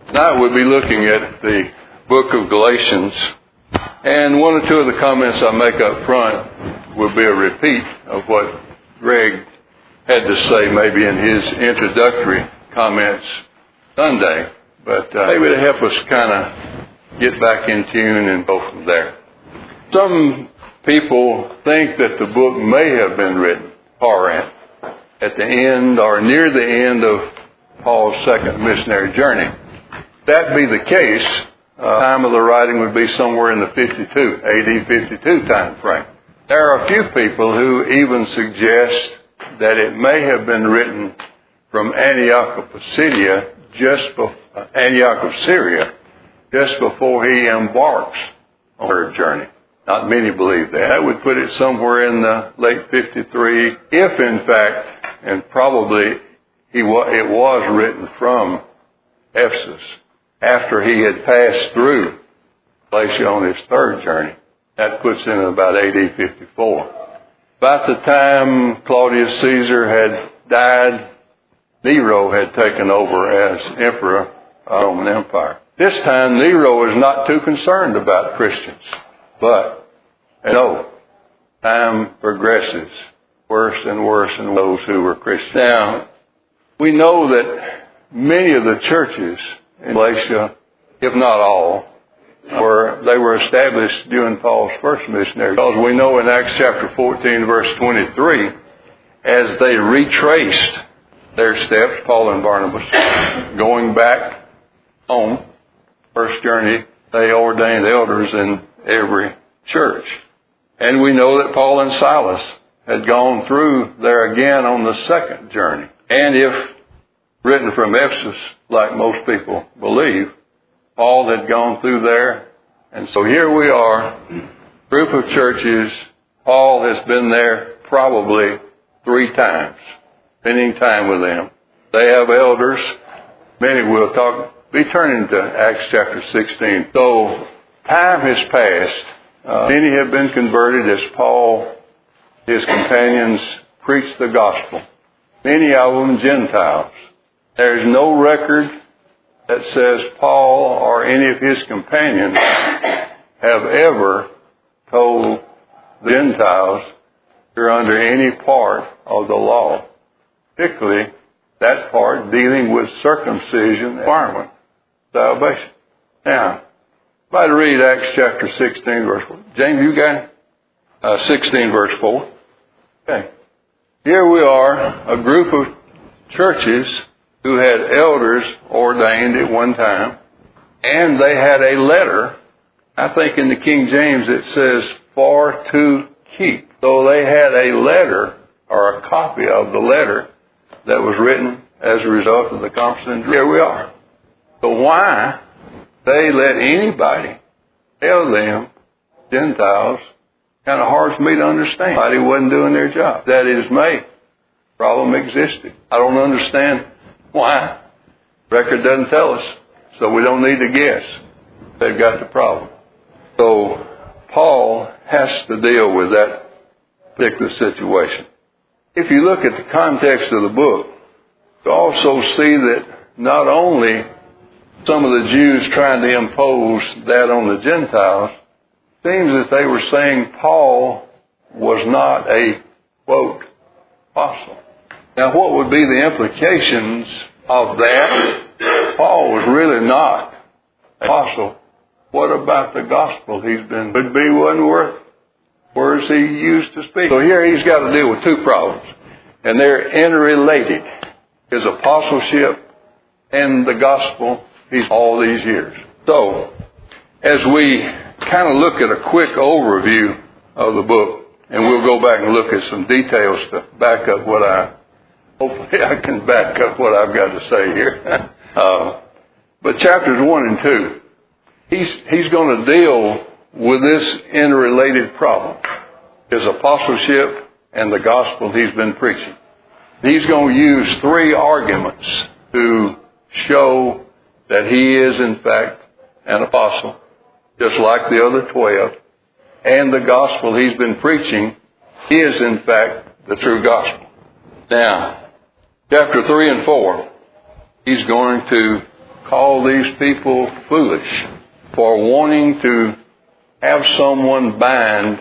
Tonight we'll be looking at the book of Galatians, and one or two of the comments I make up front will be a repeat of what Greg had to say maybe in his introductory comments Sunday, but maybe to help us kind of get back in tune and go from there. Some people think that the book may have been written, Corinth, at the end or near the end of Paul's second missionary journey. If that be the case, time of the writing would be somewhere in the AD 52 time frame. There are a few people who even suggest that it may have been written from Antioch of Pisidia, Antioch of Syria, just before he embarks on her journey. Not many believe that. That would put it somewhere in the late 53, if in fact, and probably it was written from Ephesus after he had passed through Galatia on his third journey. That puts him in about AD 54. About the time Claudius Caesar had died, Nero had taken over as emperor of the Roman Empire. This time Nero is not too concerned about Christians, but time progresses worse and worse in those who were Christians. Now, we know that many of the churches in Galatia, if not all, they were established during Paul's first missionary. Because we know in Acts chapter 14, verse 23, as they retraced their steps, Paul and Barnabas, going back home, first journey, they ordained elders in every church. And we know that Paul and Silas had gone through there again on the second journey. And if written from Ephesus, like most people believe, Paul had gone through there. And so here we are, group of churches. Paul has been there probably 3 times, spending time with them. They have elders. Many will be turning to Acts chapter 16. So time has passed. Many have been converted as Paul, his companions, preached the gospel. Many of them Gentiles. There is no record that says Paul or any of his companions have ever told the Gentiles they're under any part of the law, particularly that part dealing with circumcision requirement, salvation. Now, if I read Acts chapter 16, verse 4. James, you got it? 16, verse 4. Okay. Here we are, a group of churches who had elders ordained at one time, and they had a letter. I think in the King James it says, for to keep. So they had a letter, or a copy of the letter, that was written as a result of the conference. And here we are. So why they let anybody tell them, Gentiles, kind of hard for me to understand. Nobody wasn't doing their job. That is made. Problem existed. I don't understand why. Record doesn't tell us, so we don't need to guess. They've got the problem. So Paul has to deal with that particular situation. If you look at the context of the book, you also see that not only some of the Jews trying to impose that on the Gentiles, it seems that they were saying Paul was not a, quote, apostle. Now, what would be the implications of that? Paul was really not an apostle. What about the gospel wasn't worth words he used to speak? So here he's got to deal with 2 problems, and they're interrelated. His apostleship and the gospel he's all these years. So, as we kind of look at a quick overview of the book, and we'll go back and look at some details to back up hopefully I can back up what I've got to say here. But chapters 1 and 2, he's going to deal with this interrelated problem, his apostleship and the gospel he's been preaching. He's going to use 3 arguments to show that he is in fact an apostle, just like the other 12, and the gospel he's been preaching is in fact the true gospel. Now, chapter 3 and 4, he's going to call these people foolish for wanting to have someone bind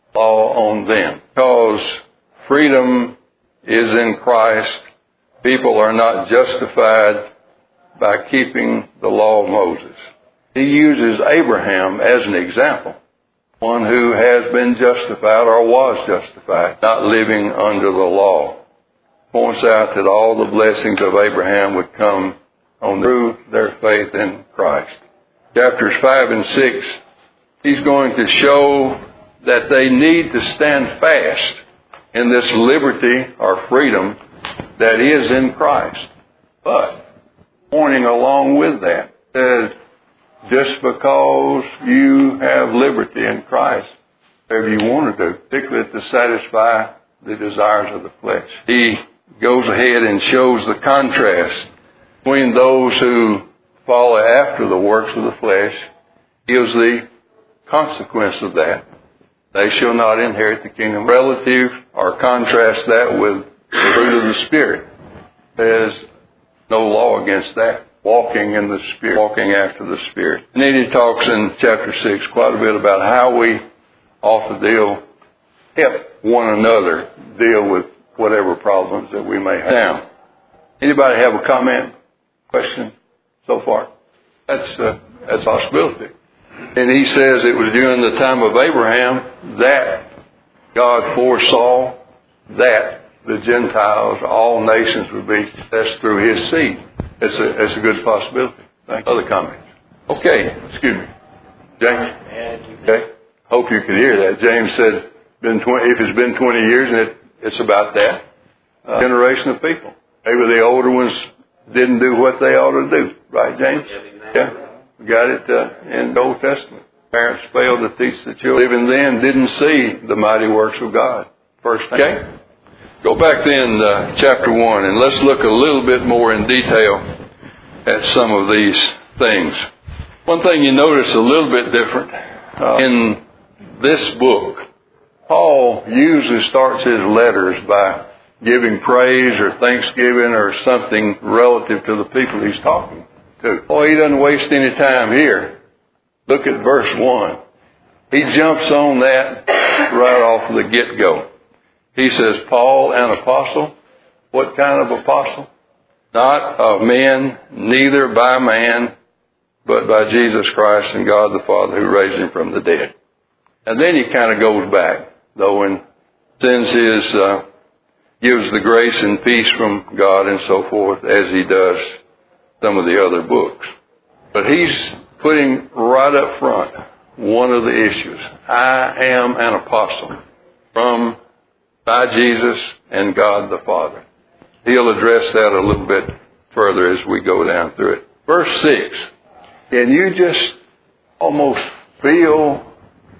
law on them. Because freedom is in Christ. People are not justified by keeping the law of Moses. He uses Abraham as an example. One who has been justified or was justified, not living under the law. Points out that all the blessings of Abraham would come on through their faith in Christ. Chapters 5 and 6, he's going to show that they need to stand fast in this liberty or freedom that is in Christ. But, pointing along with that, that just because you have liberty in Christ, whatever you want to do, particularly to satisfy the desires of the flesh. He goes ahead and shows the contrast between those who follow after the works of the flesh, gives the consequence of that. They shall not inherit the kingdom. Relative, or contrast that with the fruit of the Spirit. There's no law against that. Walking in the Spirit, walking after the Spirit. And then he talks in chapter 6 quite a bit about how we ought to help one another deal with whatever problems that we may have. Now, anybody have a comment, question so far? That's a possibility. And he says it was during the time of Abraham that God foresaw that the Gentiles, all nations would be blessed through his seed. It's a good possibility. Other comments? Okay, excuse me. James? Okay. Hope you could hear that. James said, if it's been 20 years, and it's about that. Generation of people. Maybe the older ones didn't do what they ought to do. Right, James? Yeah. We got it in the Old Testament. Parents failed to teach the children. Even then, didn't see the mighty works of God. First time. Okay? Go back then, chapter 1, and let's look a little bit more in detail at some of these things. One thing you notice a little bit different in this book, Paul usually starts his letters by giving praise or thanksgiving or something relative to the people he's talking to. Oh, he doesn't waste any time here. Look at verse 1. He jumps on that right off the get-go. He says, Paul, an apostle. What kind of apostle? Not of men, neither by man, but by Jesus Christ and God the Father who raised him from the dead. And then he kind of goes back, though, and sends gives the grace and peace from God and so forth, as he does some of the other books. But he's putting right up front one of the issues. I am an apostle by Jesus and God the Father. He'll address that a little bit further as we go down through it. Verse 6. Can you just almost feel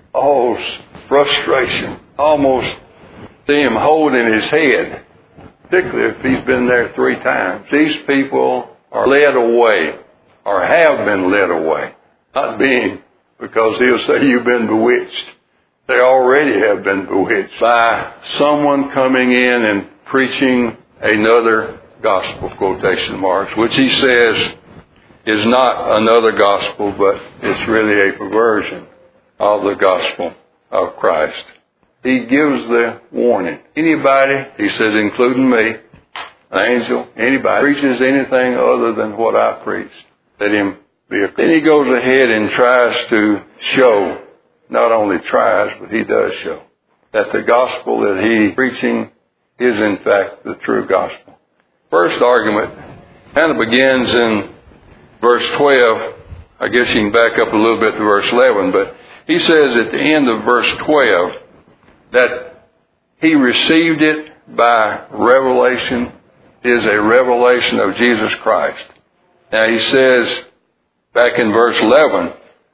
frustration? Almost see him holding his head, particularly if he's been there 3 times. These people are led away, or have been led away. Not being, because he'll say you've been bewitched. They already have been bewitched by someone coming in and preaching another gospel, quotation marks, which he says is not another gospel, but it's really a perversion of the gospel of Christ. He gives the warning. Anybody, he says, including me, an angel, anybody, preaches anything other than what I preached, let him be a... Then he goes ahead and tries to show, not only tries, but he does show, that the gospel that he's preaching is in fact the true gospel. First argument kind of begins in verse 12. I guess you can back up a little bit to verse 11, but he says at the end of verse 12 that he received it by revelation, is a revelation of Jesus Christ. Now he says back in verse 11,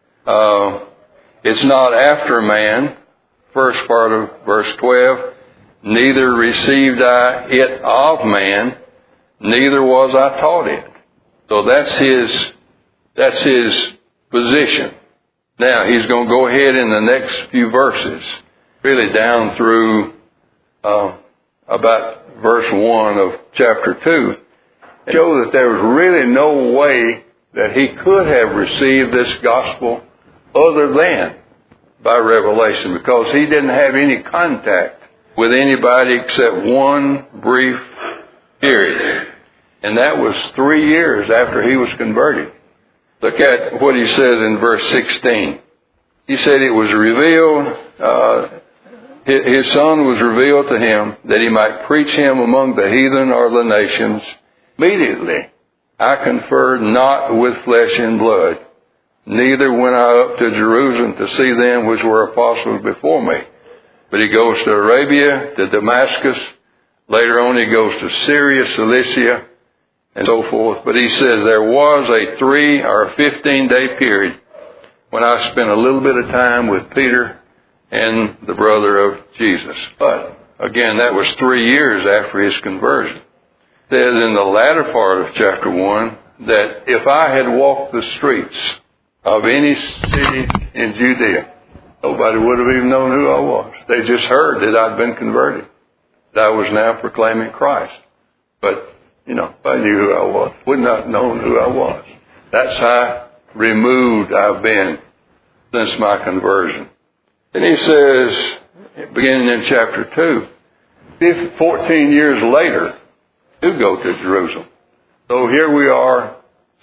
it's not after man, first part of verse 12, neither received I it of man, neither was I taught it. So that's his position. Now he's going to go ahead in the next few verses, really down through about verse 1 of chapter 2, show that there was really no way that he could have received this gospel other than by revelation, because he didn't have any contact with anybody except one brief period. And that was 3 years after he was converted. Look at what he says in verse 16. He said it was revealed, his Son was revealed to him that he might preach him among the heathen or the nations. Immediately I conferred not with flesh and blood, neither went I up to Jerusalem to see them which were apostles before me. But he goes to Arabia, to Damascus. Later on he goes to Syria, Cilicia, and so forth. But he says there was a 3 or 15-day period when I spent a little bit of time with Peter and the brother of Jesus. But again, that was 3 years after his conversion. It says in the latter part of chapter 1 that if I had walked the streets of any city in Judea, nobody would have even known who I was. They just heard that I'd been converted, that I was now proclaiming Christ. But, if I knew who I was, would not have known who I was. That's how removed I've been since my conversion. And he says, beginning in chapter 2, 14 years later, to go to Jerusalem. So here we are,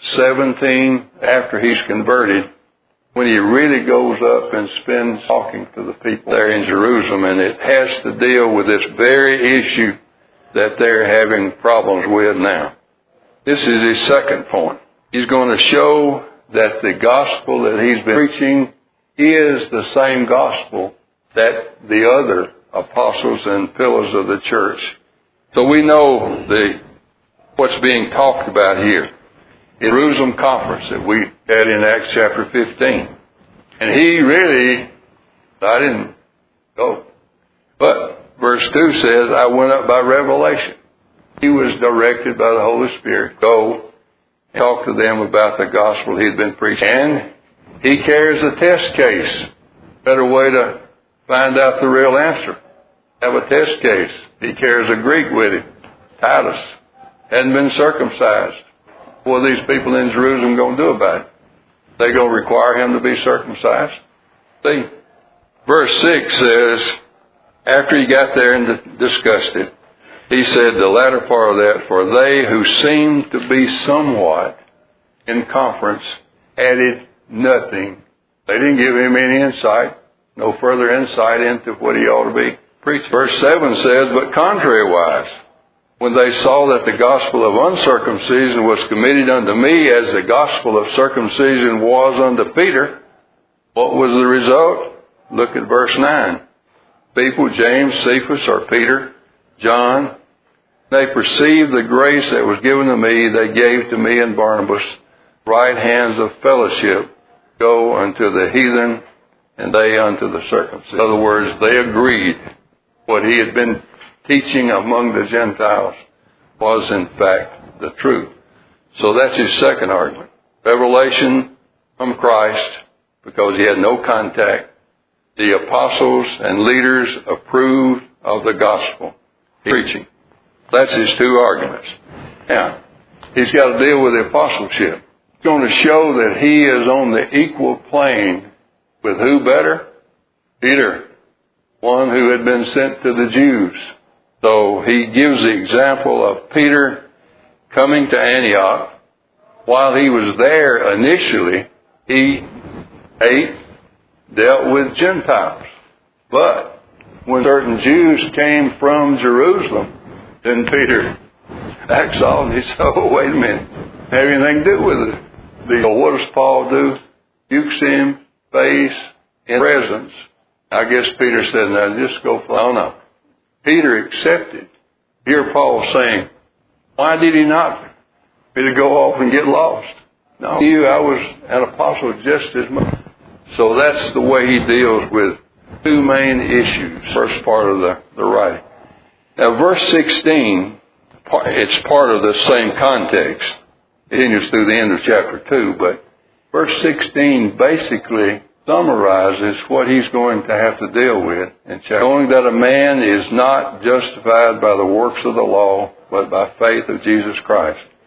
17 after he's converted, when he really goes up and spends talking to the people there in Jerusalem, and it has to deal with this very issue that they're having problems with now. This is his second point. He's going to show that the gospel that he's been preaching is the same gospel that the other apostles and pillars of the church. So we know what's being talked about here. The Jerusalem conference that we had in Acts chapter 15. And he really, I didn't go. But verse 2 says, I went up by revelation. He was directed by the Holy Spirit. Go and talk to them about the gospel he'd been preaching. And he carries a test case. Better way to find out the real answer. Have a test case. He carries a Greek with him. Titus. Hadn't been circumcised. What are these people in Jerusalem going to do about it? They going to require him to be circumcised? See, verse 6 says, after he got there and discussed it, he said the latter part of that, for they who seemed to be somewhat in conference added nothing. They didn't give him any insight, no further insight into what he ought to be preaching. Verse 7 says, but contrariwise, when they saw that the gospel of uncircumcision was committed unto me as the gospel of circumcision was unto Peter, what was the result? Look at verse 9. People, James, Cephas, or Peter, John, they perceived the grace that was given to me, they gave to me and Barnabas right hands of fellowship, go unto the heathen, and they unto the circumcision. In other words, they agreed what he had been teaching among the Gentiles was in fact the truth. So that's his second argument. Revelation from Christ, because he had no contact. The apostles and leaders approved of the gospel preaching. That's his two arguments. Now, he's got to deal with the apostleship. He's going to show that he is on the equal plane with who better? Peter, one who had been sent to the Jews. So he gives the example of Peter coming to Antioch. While he was there initially, he dealt with Gentiles. But when certain Jews came from Jerusalem, then Peter backs off and he said, oh, wait a minute. Have anything to do with it. What does Paul do? Dukes him, face, in presence. I guess Peter said, now just go fly. Oh, no. Peter accepted. Here Paul saying, why did he not? To go off and get lost. No, I was an apostle just as much. So that's the way he deals with two main issues. First part of the writing. Now verse 16, it's part of the same context. It continues through the end of chapter 2, but verse 16 basically summarizes what he's going to have to deal with in showing that a man is not justified by the works of the law, but by faith of Jesus Christ.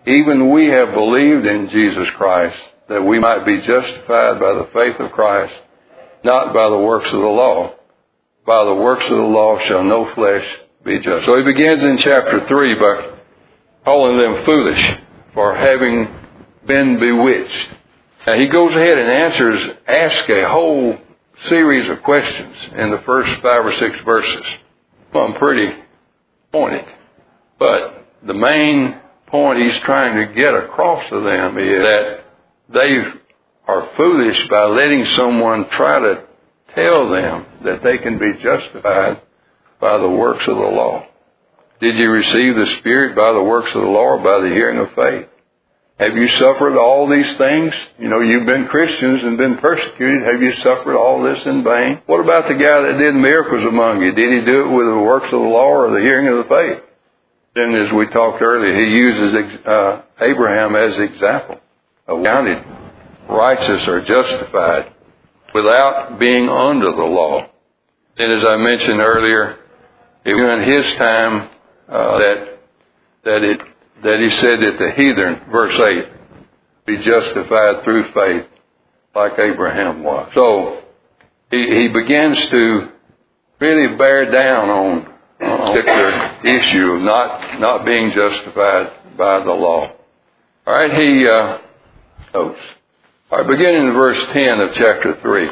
even we have believed in Jesus Christ, that we might be justified by the faith of Christ, not by the works of the law. By the works of the law shall no flesh be just. So he begins in chapter 3 by calling them foolish for having been bewitched. Now he goes ahead and asks a whole series of questions in the first 5 or 6 verses. Well, I'm pretty pointed. But the main point he's trying to get across to them is that they are foolish by letting someone try to tell them that they can be justified by the works of the law. Did you receive the Spirit by the works of the law or by the hearing of faith? Have you suffered all these things? You know, you've been Christians and been persecuted. Have you suffered all this in vain? What about the guy that did miracles among you? Did he do it with the works of the law or the hearing of the faith? Then, as we talked earlier, he uses Abraham as an example of counted righteous or justified without being under the law. And as I mentioned earlier, even in his time, that he said that the heathen, verse 8, be justified through faith like Abraham was. So he begins to really bear down on a particular issue of not being justified by the law. All right, he notes. All right, beginning in verse 10 of chapter 3,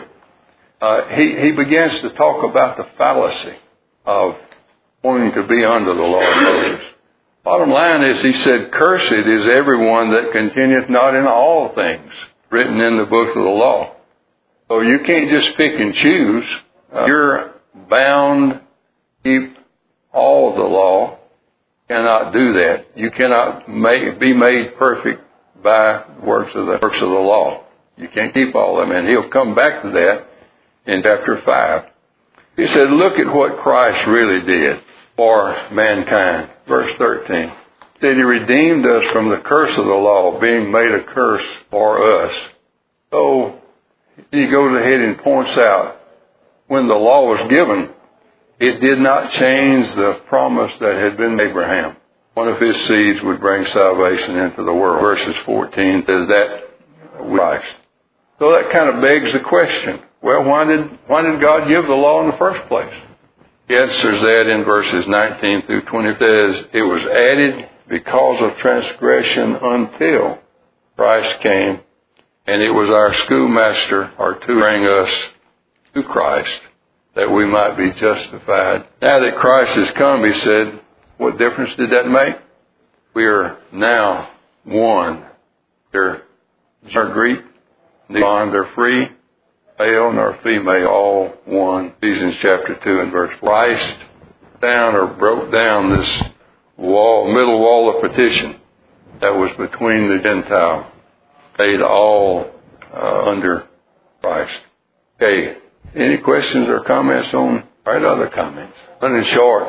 he begins to talk about the fallacy of wanting to be under the law of Moses. Bottom line is, he said, cursed is everyone that continueth not in all things written in the book of the law. So you can't just pick and choose. You're bound to keep all of the law. You cannot do that. You cannot be made perfect by works of the law. You can't keep all of them. And he'll come back to that in chapter 5. He said, look at what Christ really did for mankind. Verse 13. He said, he redeemed us from the curse of the law, being made a curse for us. So he goes ahead and points out, when the law was given, it did not change the promise that had been to Abraham. One of his seeds would bring salvation into the world. Verses 14 says that with Christ. So that kind of begs the question, well, why did God give the law in the first place? He answers that in verses 19 through 20. It says, it was added because of transgression until Christ came, and it was our schoolmaster or to bring us to Christ, that we might be justified. Now that Christ has come, he said, what difference did that make? We are now one. They're Greek, bond, they're free, male nor female, all one. Ephesians chapter 2 and verse 4. Christ broke down this middle wall of partition that was between the Gentile, made all under Christ. Okay. Any questions or comments on, other comments? Running short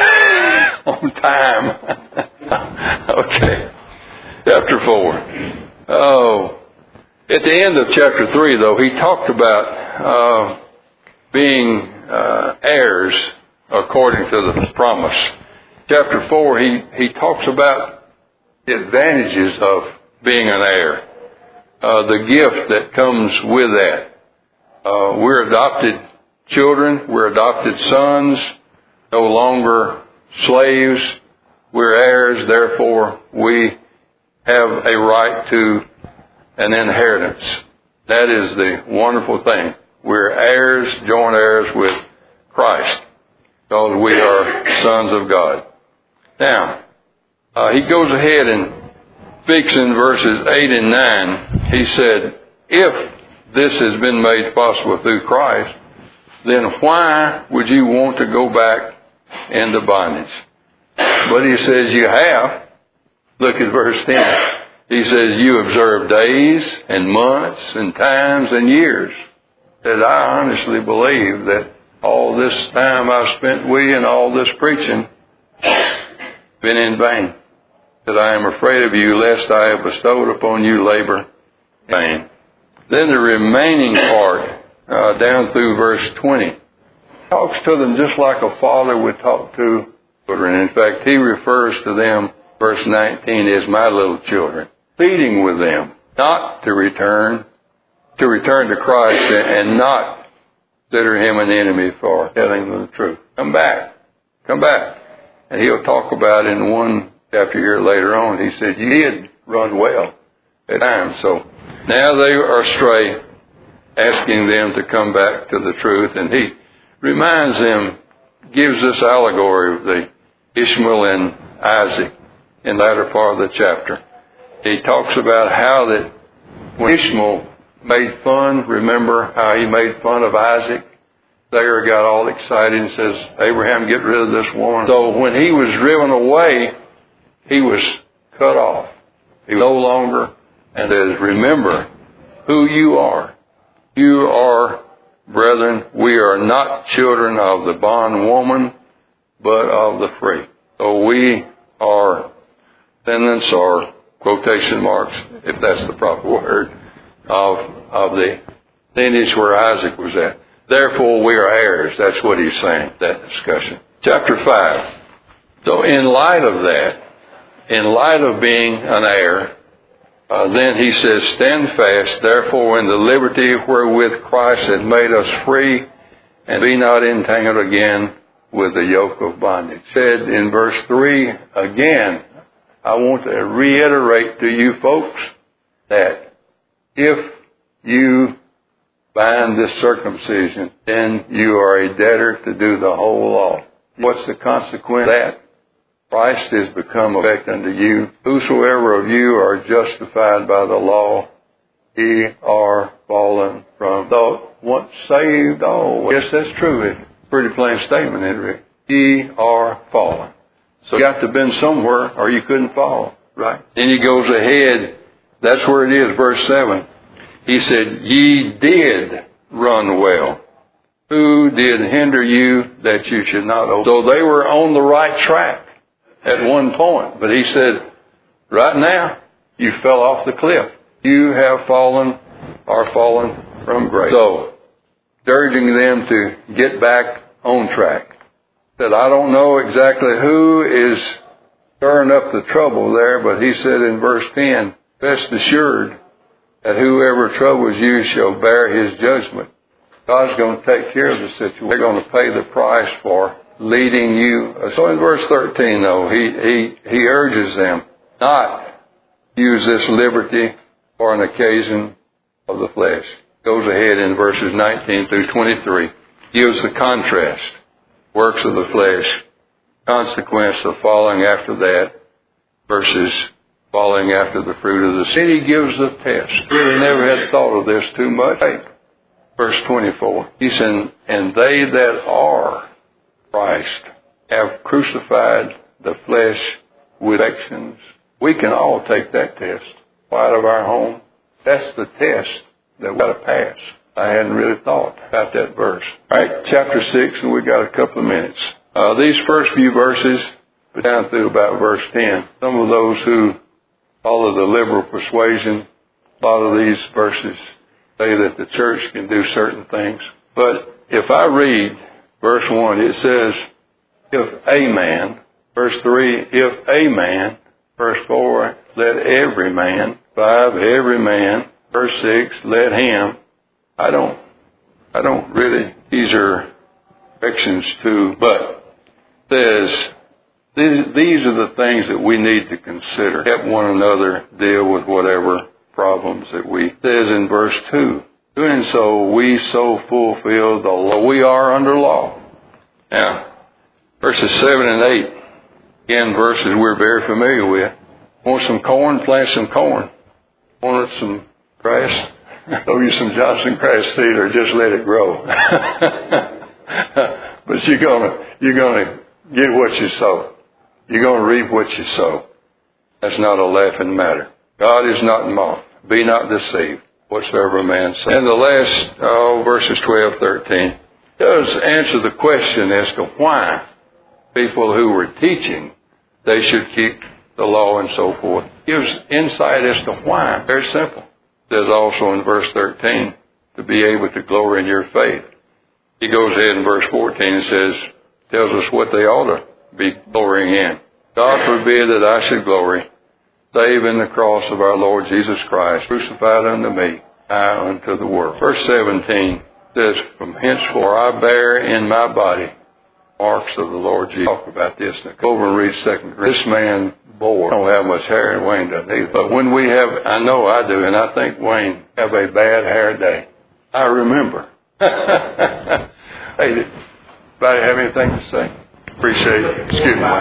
on time. Okay. Chapter 4. Oh. At the end of chapter 3, though, he talked about being heirs according to the promise. Chapter 4, he talks about the advantages of being an heir, the gift that comes with that. We're adopted children. We're adopted sons, no longer slaves. We're heirs. Therefore, we have a right to an inheritance. That is the wonderful thing. We're heirs, joint heirs with Christ, because we are sons of God. Now, he goes ahead and speaks in verses 8 and 9. He said, if this has been made possible through Christ, then why would you want to go back into bondage? But he says you have. Look at verse 10. He says you observe days and months and times and years. That I honestly believe that all this time I've spent with you and all this preaching been in vain. That I am afraid of you, lest I have bestowed upon you labor in vain. Then the remaining part, down through verse 20, talks to them just like a father would talk to children. In fact, he refers to them verse 19 is my little children, pleading with them not to return to Christ and not consider him an enemy for telling them the truth. Come back. And he'll talk about in one chapter here later on, he said, you did run well at times. So now they are astray, asking them to come back to the truth. And he reminds them, gives this allegory of the Ishmael and Isaac in the latter part of the chapter. He talks about how that when Ishmael made fun, remember how he made fun of Isaac? Sarah got all excited and says, Abraham, get rid of this woman. So when he was driven away, he was cut off. He was no longer, and says, remember who you are. You are, brethren, we are not children of the bondwoman, but of the free. So we are descendants, or quotation marks, if that's the proper word, of the lineage where Isaac was at. Therefore, we are heirs. That's what he's saying, that discussion. Chapter 5. So in light of that, in light of being an heir, then he says, stand fast, therefore, in the liberty wherewith Christ hath made us free, and be not entangled again with the yoke of bondage. Said in verse 3, again, I want to reiterate to you folks that if you bind this circumcision, then you are a debtor to do the whole law. What's the consequence of that? Christ is become effect unto you. Whosoever of you are justified by the law, ye are fallen from the once saved always. Yes, that's true. It's a pretty plain statement, isn't it? Ye are fallen. So you got to have been somewhere or you couldn't fall, right? Then he goes ahead. That's where it is, verse 7. He said, ye did run well. Who did hinder you that you should not obey? So they were on the right track at one point. But he said, right now, you fell off the cliff. You have fallen from grace. So, urging them to get back on track. Said, I don't know exactly who is stirring up the trouble there, but he said in verse 10, rest assured that whoever troubles you shall bear his judgment. God's going to take care of the situation. They're going to pay the price for leading you. So in verse 13, though, he urges them not use this liberty for an occasion of the flesh. Goes ahead in verses 19 through 23. Gives the contrast. Works of the flesh. Consequence of falling after that versus falling after the fruit of the Spirit. He gives the test. Really never had thought of this too much. Verse 24. He said, and they that are Christ have crucified the flesh with affections. We can all take that test out of our home. That's the test that we've got to pass. I hadn't really thought about that verse. All right, chapter 6, and we've got a couple of minutes. These first few verses, but down through about verse 10, some of those who follow the liberal persuasion, a lot of these verses say that the church can do certain things. But if I read verse 1, it says, if a man. Verse 3, if a man. Verse 4, let every man. 5, every man. Verse 6, let him. I don't really, these are corrections to, but says, these are the things that we need to consider. Help one another deal with whatever problems that we, says in verse 2, doing so, we so fulfill the law. We are under law. Now, verses 7 and 8, again, verses we're very familiar with. Want some corn? Plant some corn. Want some grass? Throw you some Johnson grass seed or just let it grow. But you're gonna get what you sow. You're gonna reap what you sow. That's not a laughing matter. God is not mocked. Be not deceived. Whatsoever a man says. And the last verses 12, 13 does answer the question as to why people who were teaching they should keep the law and so forth. Gives insight as to why. Very simple. It says also in verse 13 to be able to glory in your faith. He goes ahead in verse 14 and tells us what they ought to be glorying in. God forbid that I should glory, save in the cross of our Lord Jesus Christ, crucified unto me, I unto the world. Verse 17 says, from henceforth I bear in my body marks of the Lord Jesus. Talk about this. Now, go over and read 2 Corinthians. This man bore. I don't have much hair, and Wayne doesn't either. But when we have, I know I do, and I think Wayne have a bad hair day. I remember. Hey, did anybody have anything to say? Appreciate it. Excuse me.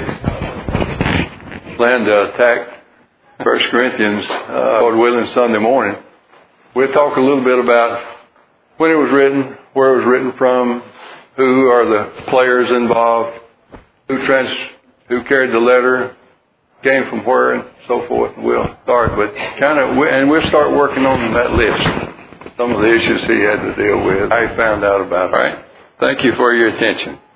Plan to attack 1 Corinthians, Lord willing, Sunday morning. We'll talk a little bit about when it was written, where it was written from, who are the players involved, who carried the letter, came from where, and so forth. We'll start, but and we'll start working on that list. Some of the issues he had to deal with, I found out about. All right. Thank you for your attention.